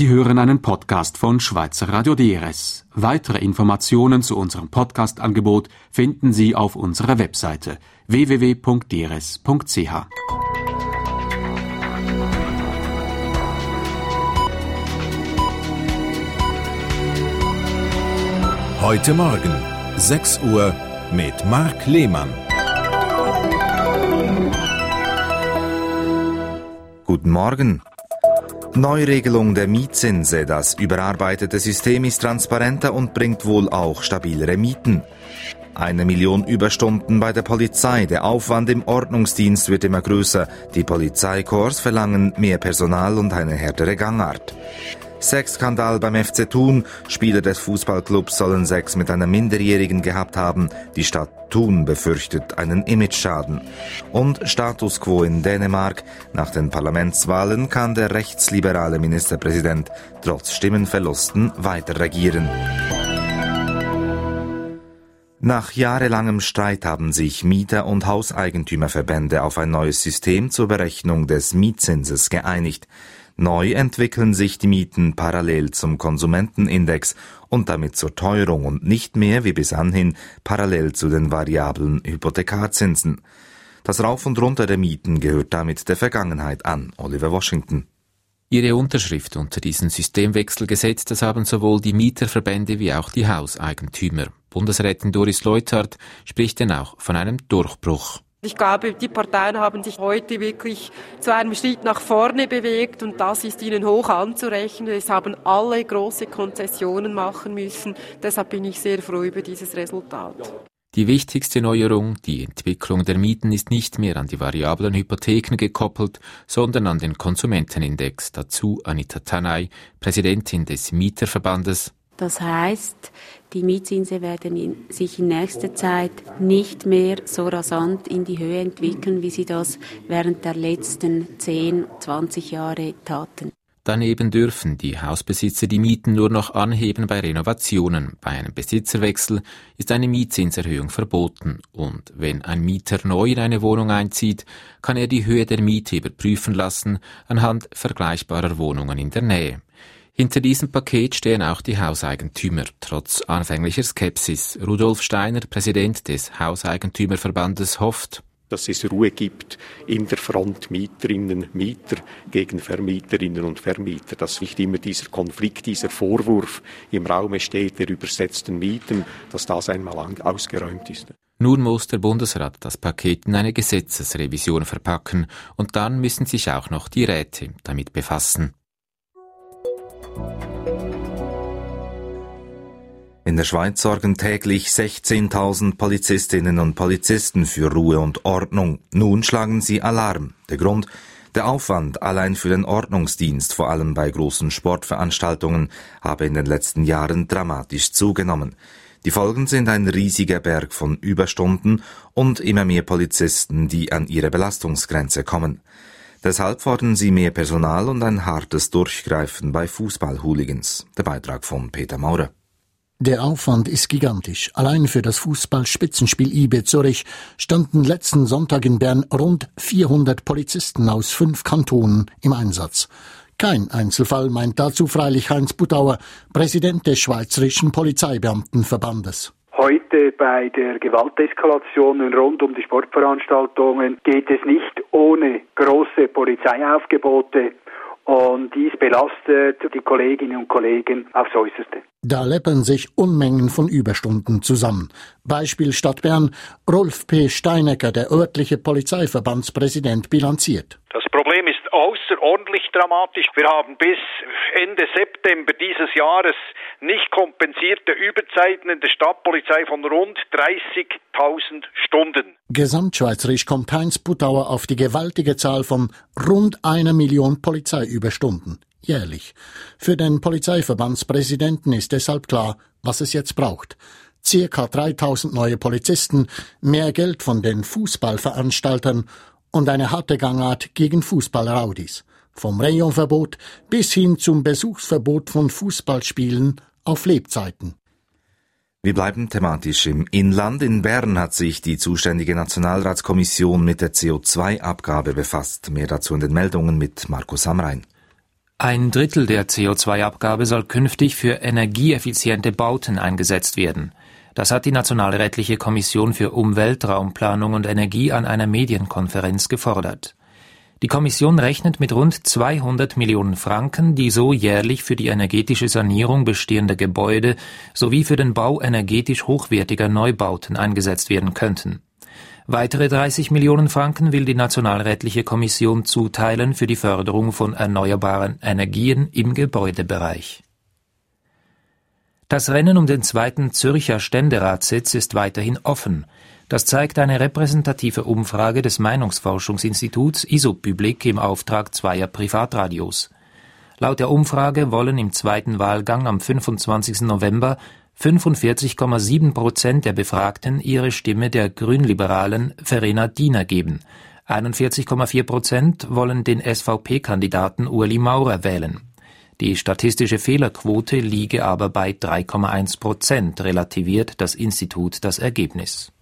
Sie hören einen Podcast von Schweizer Radio DRS. Weitere Informationen zu unserem Podcast-Angebot finden Sie auf unserer Webseite www.drs.ch. Heute Morgen, 6 Uhr, mit Mark Lehmann. Guten Morgen. Neuregelung der Mietzinse. Das überarbeitete System ist transparenter und bringt wohl auch stabilere Mieten. 1 Million Überstunden bei der Polizei. Der Aufwand im Ordnungsdienst wird immer größer. Die Polizeikorps verlangen mehr Personal und eine härtere Gangart. Sexskandal beim FC Thun. Spieler des Fußballclubs sollen Sex mit einer Minderjährigen gehabt haben. Die Stadt Thun befürchtet einen Imageschaden. Und Status quo in Dänemark. Nach den Parlamentswahlen kann der rechtsliberale Ministerpräsident trotz Stimmenverlusten weiter regieren. Nach jahrelangem Streit haben sich Mieter- und Hauseigentümerverbände auf ein neues System zur Berechnung des Mietzinses geeinigt. Neu entwickeln sich die Mieten parallel zum Konsumentenindex und damit zur Teuerung und nicht mehr wie bis anhin parallel zu den variablen Hypothekarzinsen. Das Rauf und Runter der Mieten gehört damit der Vergangenheit an. Oliver Washington. Ihre Unterschrift unter diesen Systemwechselgesetz, das haben sowohl die Mieterverbände wie auch die Hauseigentümer. Bundesrätin Doris Leuthard spricht denn auch von einem Durchbruch. Ich glaube, die Parteien haben sich heute wirklich zu einem Schritt nach vorne bewegt und das ist ihnen hoch anzurechnen. Es haben alle große Konzessionen machen müssen. Deshalb bin ich sehr froh über dieses Resultat. Die wichtigste Neuerung, die Entwicklung der Mieten, ist nicht mehr an die variablen Hypotheken gekoppelt, sondern an den Konsumentenindex. Dazu Anita Tanay, Präsidentin des Mieterverbandes. Das heisst, die Mietzinse werden sich in nächster Zeit nicht mehr so rasant in die Höhe entwickeln, wie sie das während der letzten 10, 20 Jahre taten. Daneben dürfen die Hausbesitzer die Mieten nur noch anheben bei Renovationen. Bei einem Besitzerwechsel ist eine Mietzinserhöhung verboten. Und wenn ein Mieter neu in eine Wohnung einzieht, kann er die Höhe der Miete überprüfen lassen anhand vergleichbarer Wohnungen in der Nähe. Hinter diesem Paket stehen auch die Hauseigentümer, trotz anfänglicher Skepsis. Rudolf Steiner, Präsident des Hauseigentümerverbandes, hofft, dass es Ruhe gibt in der Front Mieterinnen, Mieter gegen Vermieterinnen und Vermieter, dass nicht immer dieser Konflikt, dieser Vorwurf im Raume steht der übersetzten Mieten, dass das einmal ausgeräumt ist. Nun muss der Bundesrat das Paket in eine Gesetzesrevision verpacken und dann müssen sich auch noch die Räte damit befassen. In der Schweiz sorgen täglich 16.000 Polizistinnen und Polizisten für Ruhe und Ordnung. Nun schlagen sie Alarm. Der Grund? Der Aufwand allein für den Ordnungsdienst, vor allem bei großen Sportveranstaltungen, habe in den letzten Jahren dramatisch zugenommen. Die Folgen sind ein riesiger Berg von Überstunden und immer mehr Polizisten, die an ihre Belastungsgrenze kommen. Deshalb fordern sie mehr Personal und ein hartes Durchgreifen bei Fußball-Hooligans. Der Beitrag von Peter Maurer. Der Aufwand ist gigantisch. Allein für das Fußball-Spitzenspiel IB Zürich standen letzten Sonntag in Bern rund 400 Polizisten aus 5 Kantonen im Einsatz. Kein Einzelfall, meint dazu freilich Heinz Budauer, Präsident des Schweizerischen Polizeibeamtenverbandes. Heute bei der Gewalteskalation rund um die Sportveranstaltungen geht es nicht ohne große Polizeiaufgebote und dies belastet die Kolleginnen und Kollegen aufs Äußerste. Da läppern sich Unmengen von Überstunden zusammen. Beispiel Stadt Bern, Rolf P. Steinecker, der örtliche Polizeiverbandspräsident, bilanziert. Das Problem ist außerordentlich dramatisch. Wir haben bis Ende September dieses Jahres nicht kompensierte Überzeiten in der Stadtpolizei von rund 30.000 Stunden. Gesamtschweizerisch kommt Heinz Budauer auf die gewaltige Zahl von rund 1 Million Polizeiüberstunden jährlich. Für den Polizeiverbandspräsidenten ist deshalb klar, was es jetzt braucht. Circa 3.000 neue Polizisten, mehr Geld von den Fußballveranstaltern und eine harte Gangart gegen Fußballraudis. Vom Rayonverbot bis hin zum Besuchsverbot von Fußballspielen auf Lebzeiten. Wir bleiben thematisch im Inland. In Bern hat sich die zuständige Nationalratskommission mit der CO2-Abgabe befasst. Mehr dazu in den Meldungen mit Markus Amrein. Ein Drittel der CO2-Abgabe soll künftig für energieeffiziente Bauten eingesetzt werden. Das hat die Nationalrätliche Kommission für Umwelt, Raumplanung und Energie an einer Medienkonferenz gefordert. Die Kommission rechnet mit rund 200 Millionen Franken, die so jährlich für die energetische Sanierung bestehender Gebäude sowie für den Bau energetisch hochwertiger Neubauten eingesetzt werden könnten. Weitere 30 Millionen Franken will die Nationalrätliche Kommission zuteilen für die Förderung von erneuerbaren Energien im Gebäudebereich. Das Rennen um den zweiten Zürcher Ständeratssitz ist weiterhin offen. Das zeigt eine repräsentative Umfrage des Meinungsforschungsinstituts ISOPublic im Auftrag zweier Privatradios. Laut der Umfrage wollen im zweiten Wahlgang am 25. November 45,7% der Befragten ihre Stimme der Grünliberalen Verena Diener geben. 41,4% wollen den SVP-Kandidaten Ueli Maurer wählen. Die statistische Fehlerquote liege aber bei 3,1%, relativiert das Institut das Ergebnis.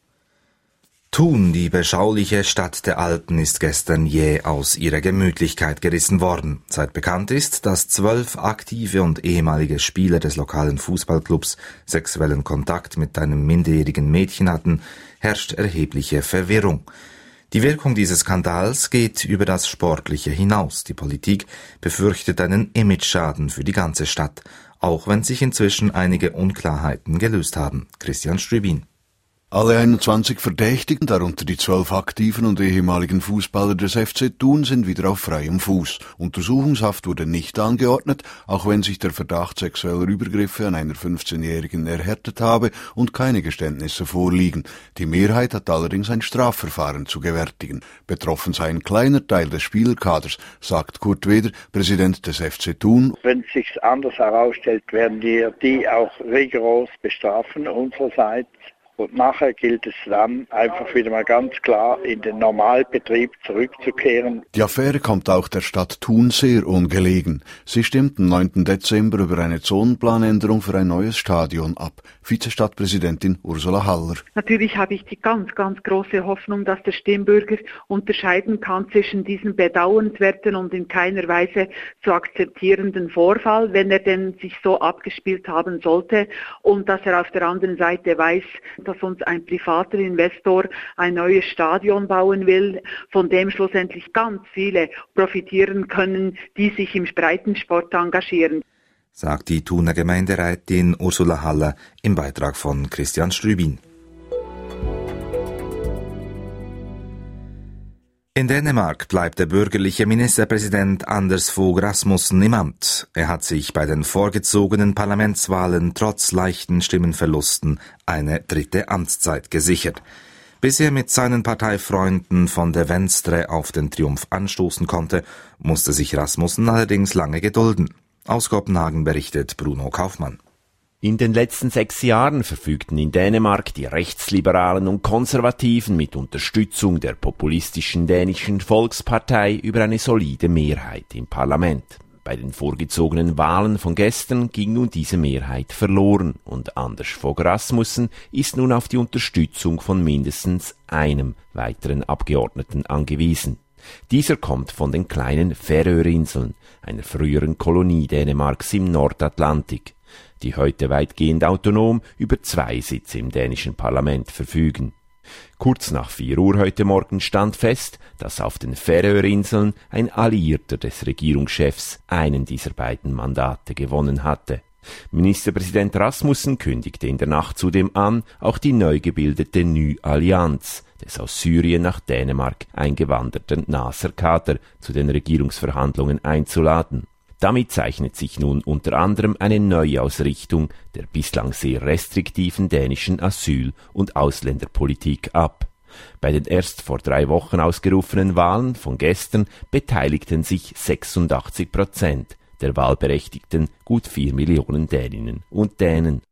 Thun, die beschauliche Stadt der Alten, ist gestern jäh aus ihrer Gemütlichkeit gerissen worden. Seit bekannt ist, dass 12 aktive und ehemalige Spieler des lokalen Fußballclubs sexuellen Kontakt mit einem minderjährigen Mädchen hatten, herrscht erhebliche Verwirrung. Die Wirkung dieses Skandals geht über das Sportliche hinaus. Die Politik befürchtet einen Imageschaden für die ganze Stadt, auch wenn sich inzwischen einige Unklarheiten gelöst haben. Christian Strübin. Alle 21 Verdächtigen, darunter die 12 aktiven und ehemaligen Fußballer des FC Thun, sind wieder auf freiem Fuß. Untersuchungshaft wurde nicht angeordnet, auch wenn sich der Verdacht sexueller Übergriffe an einer 15-Jährigen erhärtet habe und keine Geständnisse vorliegen. Die Mehrheit hat allerdings ein Strafverfahren zu gewärtigen. Betroffen sei ein kleiner Teil des Spielerkaders, sagt Kurt Weder, Präsident des FC Thun. Wenn es sich anders herausstellt, werden wir die auch rigoros bestrafen unsererseits. Und nachher gilt es dann, einfach wieder mal ganz klar in den Normalbetrieb zurückzukehren. Die Affäre kommt auch der Stadt Thun sehr ungelegen. Sie stimmt am 9. Dezember über eine Zonenplanänderung für ein neues Stadion ab. Vizestadtpräsidentin Ursula Haller. Natürlich habe ich die ganz große Hoffnung, dass der Stimmbürger unterscheiden kann zwischen diesem bedauernswerten und in keiner Weise zu akzeptierenden Vorfall, wenn er denn sich so abgespielt haben sollte, und dass er auf der anderen Seite weiß, dass uns ein privater Investor ein neues Stadion bauen will, von dem schlussendlich ganz viele profitieren können, die sich im Breitensport engagieren. Sagt die Thuner Gemeinderätin Ursula Haller im Beitrag von Christian Strübin. In Dänemark bleibt der bürgerliche Ministerpräsident Anders Fogh Rasmussen im Amt. Er hat sich bei den vorgezogenen Parlamentswahlen trotz leichten Stimmenverlusten eine dritte Amtszeit gesichert. Bis er mit seinen Parteifreunden von der Venstre auf den Triumph anstoßen konnte, musste sich Rasmussen allerdings lange gedulden. Aus Kopenhagen berichtet Bruno Kaufmann. In den letzten 6 Jahren verfügten in Dänemark die Rechtsliberalen und Konservativen mit Unterstützung der populistischen dänischen Volkspartei über eine solide Mehrheit im Parlament. Bei den vorgezogenen Wahlen von gestern ging nun diese Mehrheit verloren und Anders Fogh Rasmussen ist nun auf die Unterstützung von mindestens einem weiteren Abgeordneten angewiesen. Dieser kommt von den kleinen Färöerinseln, einer früheren Kolonie Dänemarks im Nordatlantik, die heute weitgehend autonom über 2 Sitze im dänischen Parlament verfügen. Kurz nach 4 Uhr heute Morgen stand fest, dass auf den Färöerinseln ein Alliierter des Regierungschefs einen dieser beiden Mandate gewonnen hatte. Ministerpräsident Rasmussen kündigte in der Nacht zudem an, auch die neu gebildete Ny Allianz des aus Syrien nach Dänemark eingewanderten Nasser Khader zu den Regierungsverhandlungen einzuladen. Damit zeichnet sich nun unter anderem eine Neuausrichtung der bislang sehr restriktiven dänischen Asyl- und Ausländerpolitik ab. Bei den erst vor 3 Wochen ausgerufenen Wahlen von gestern beteiligten sich 86% der Wahlberechtigten, gut 4 Millionen Däninnen und Dänen.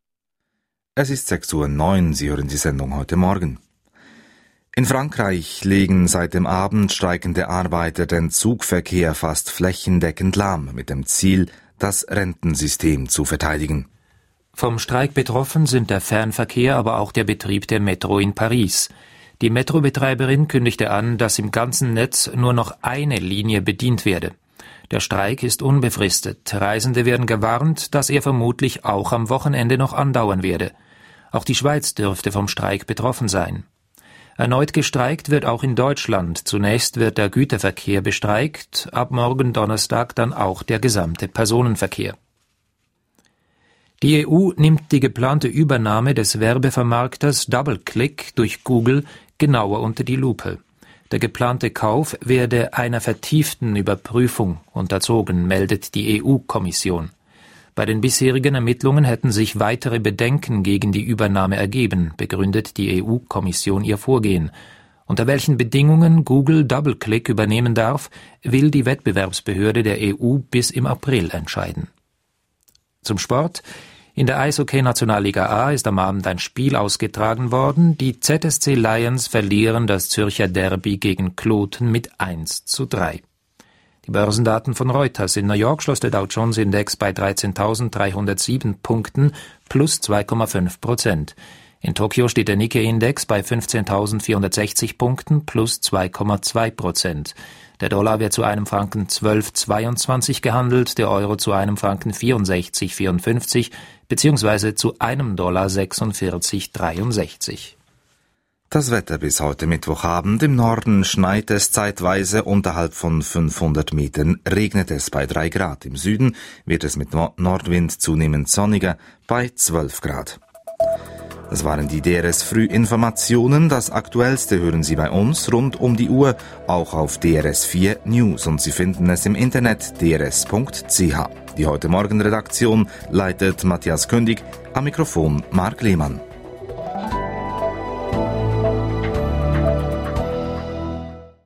Es ist 6:09 Uhr, Sie hören die Sendung heute Morgen. In Frankreich legen seit dem Abend streikende Arbeiter den Zugverkehr fast flächendeckend lahm, mit dem Ziel, das Rentensystem zu verteidigen. Vom Streik betroffen sind der Fernverkehr, aber auch der Betrieb der Metro in Paris. Die Metrobetreiberin kündigte an, dass im ganzen Netz nur noch eine Linie bedient werde. Der Streik ist unbefristet. Reisende werden gewarnt, dass er vermutlich auch am Wochenende noch andauern werde. Auch die Schweiz dürfte vom Streik betroffen sein. Erneut gestreikt wird auch in Deutschland. Zunächst wird der Güterverkehr bestreikt, ab morgen Donnerstag dann auch der gesamte Personenverkehr. Die EU nimmt die geplante Übernahme des Werbevermarkters DoubleClick durch Google genauer unter die Lupe. Der geplante Kauf werde einer vertieften Überprüfung unterzogen, meldet die EU-Kommission. Bei den bisherigen Ermittlungen hätten sich weitere Bedenken gegen die Übernahme ergeben, begründet die EU-Kommission ihr Vorgehen. Unter welchen Bedingungen Google DoubleClick übernehmen darf, will die Wettbewerbsbehörde der EU bis im April entscheiden. Zum Sport. In der Eishockey-Nationalliga A ist am Abend ein Spiel ausgetragen worden. Die ZSC Lions verlieren das Zürcher Derby gegen Kloten mit 1:3. Die Börsendaten von Reuters. In New York schloss der Dow Jones Index bei 13.307 Punkten plus 2,5%. In Tokio steht der Nikkei-Index bei 15.460 Punkten plus 2,2%. Der Dollar wird zu einem Franken 12,22 gehandelt, der Euro zu einem Franken 64,54 bzw. zu einem Dollar 46,63. Das Wetter bis heute Mittwochabend. Im Norden schneit es zeitweise, unterhalb von 500 Metern regnet es bei 3 Grad. Im Süden wird es mit Nordwind zunehmend sonniger bei 12 Grad. Das waren die DRS Frühinformationen. Das Aktuellste hören Sie bei uns rund um die Uhr, auch auf DRS4 News, und Sie finden es im Internet drs.ch. Die Heute Morgen Redaktion leitet Matthias Kündig, am Mikrofon Mark Lehmann.